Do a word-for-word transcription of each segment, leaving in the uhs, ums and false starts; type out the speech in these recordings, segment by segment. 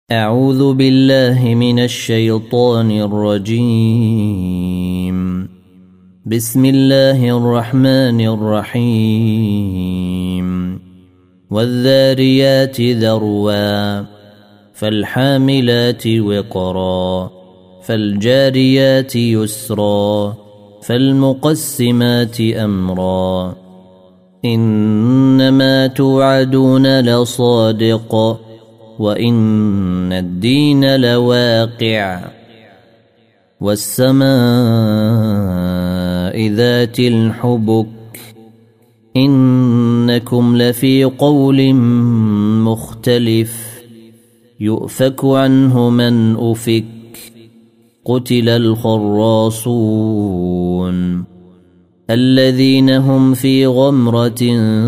أعوذ بالله من الشيطان الرجيم. بسم الله الرحمن الرحيم. والذاريات ذروا فالحاملات وقرا فالجاريات يسرا فالمقسمات أمرا إنما توعدون لصادق وإن الدين لواقع والسماء ذات الحبك إنكم لفي قول مختلف يؤفك عنه من أفك قتل الخراصون الذين هم في غمرة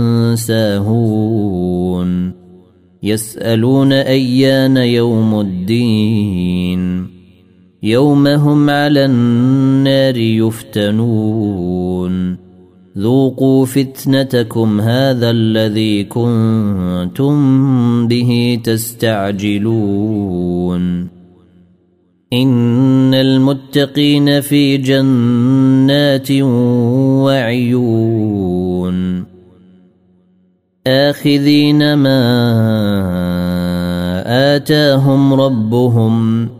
ساهون يسألون أيان يوم الدين يوم هم على النار يفتنون ذوقوا فتنتكم هذا الذي كنتم به تستعجلون إن المتقين في جنات وعيون آخذين ما آتاهم ربهم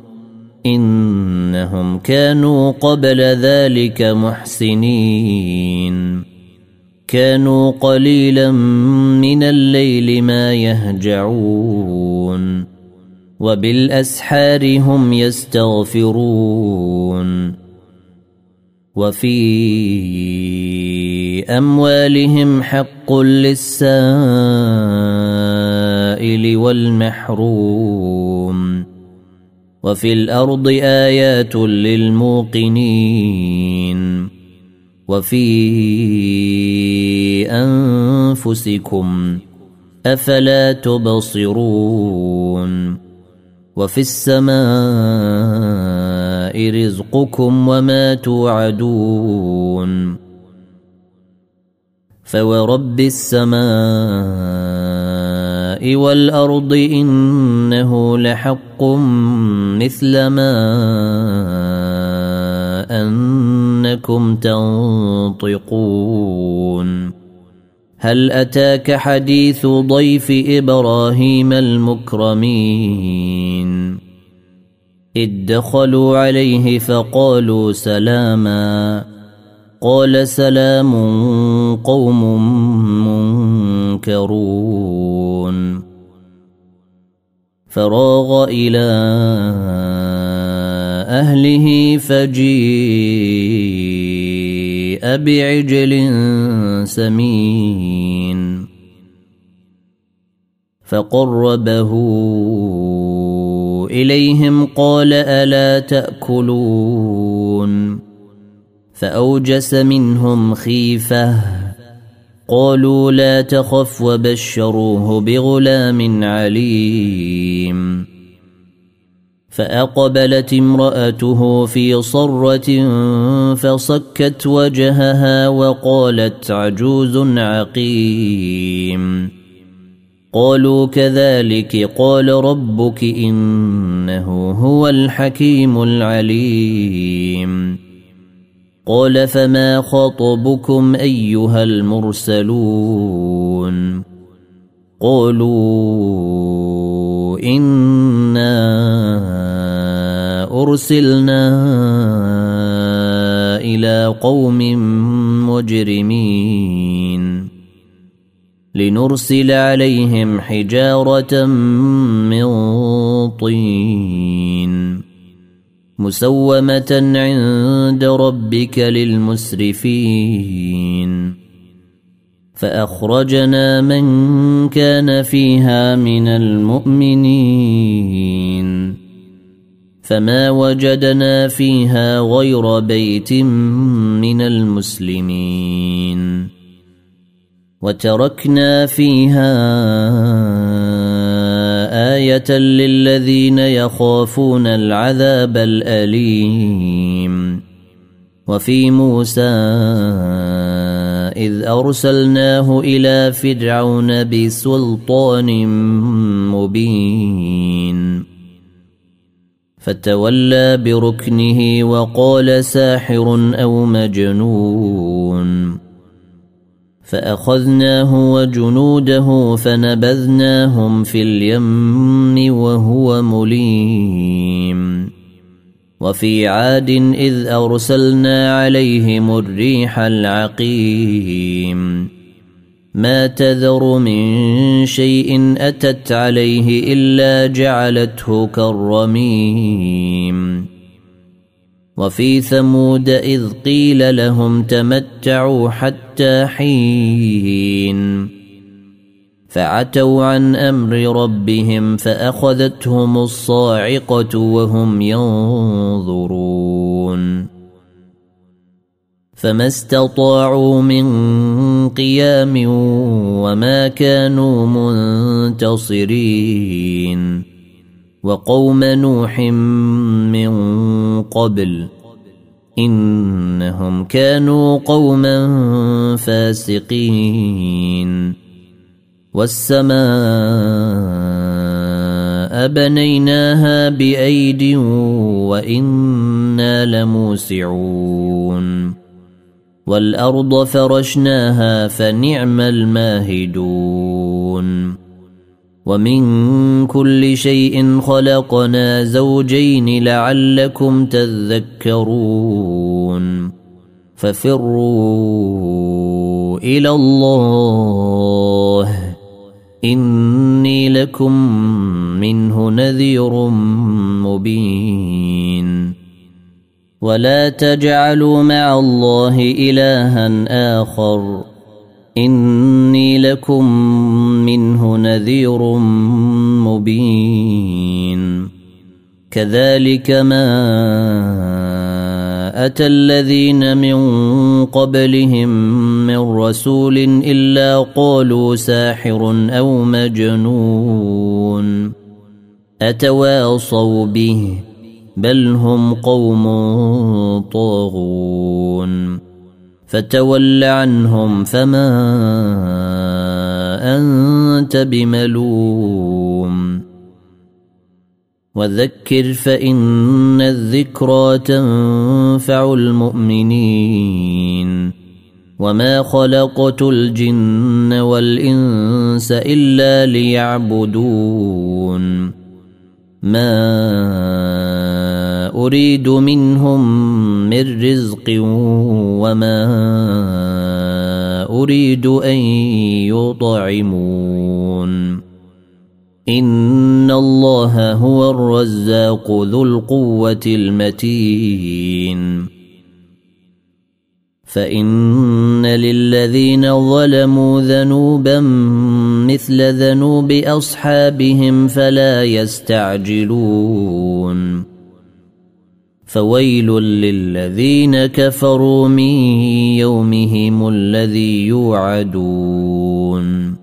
إنهم كانوا قبل ذلك محسنين كانوا قليلا من الليل ما يهجعون وبالأسحار هم يستغفرون وفي أموالهم حق للسائل والمحروم وفي الأرض آيات للموقنين وفي أنفسكم أفلا تبصرون وفي السماء رزقكم وما توعدون فورب السماء والأرض إنه لحق مثل ما أنكم تنطقون هل أتاك حديث ضيف إبراهيم المكرمين إذ دخلوا عليه فقالوا سلاما قال سلام قوم منكرون فراغ إلى أهله فجيء بعجل سمين فقربه إليهم قال ألا تأكلون فأوجس منهم خيفة قالوا لا تخف وبشروه بغلام عليم فأقبلت امرأته في صرة فصكت وجهها وقالت عجوز عقيم قالوا كذلك قال ربك إنه هو الحكيم العليم قال فما خطبكم أيها المرسلون قالوا إنا أرسلنا إلى قوم مجرمين لنرسل عليهم حجارة من طين مسومة عند ربك للمسرفين فأخرجنا من كان فيها من المؤمنين فما وجدنا فيها غير بيت من المسلمين وتركنا فيها آية للذين يخافون العذاب الأليم وفي موسى إذ أرسلناه إلى فرعون بسلطان مبين فتولى بركنه وقال ساحر أو مجنون فأخذناه وجنوده فنبذناهم في اليم وهو مليم وفي عاد إذ أرسلنا عليهم الريح العقيم ما تذر من شيء أتت عليه إلا جعلته كالرميم وفي ثمود إذ قيل لهم تمتعوا حتى حين فعتوا عن أمر ربهم فأخذتهم الصاعقة وهم ينظرون فما استطاعوا من قيام وما كانوا منتصرين وقوم نوح من قبل إنهم كانوا قوما فاسقين والسماء بنيناها بأيد وإنا لموسعون والأرض فرشناها فنعم الماهدون ومن كل شيء خلقنا زوجين لعلكم تذكرون ففروا إلى الله إني لكم منه نذير مبين ولا تجعلوا مع الله إلها آخر إني لكم منه نذير مبين كذلك ما أتى الذين من قبلهم من رسول إلا قالوا ساحر أو مجنون أتواصوا به بل هم قوم طاغون فتول عنهم فما أنت بملوم وذكر فإن الذكرى تنفع المؤمنين وما خلقت الجن والإنس إلا ليعبدون ما أريد منهم من رزق وما أريد أن يطعمون إن الله هو الرزاق ذو القوة المتين فإن للذين ظلموا ذنوبا مثل ذنوب أصحابهم فلا يستعجلون فويل للذين كفروا من يومهم الذي يوعدون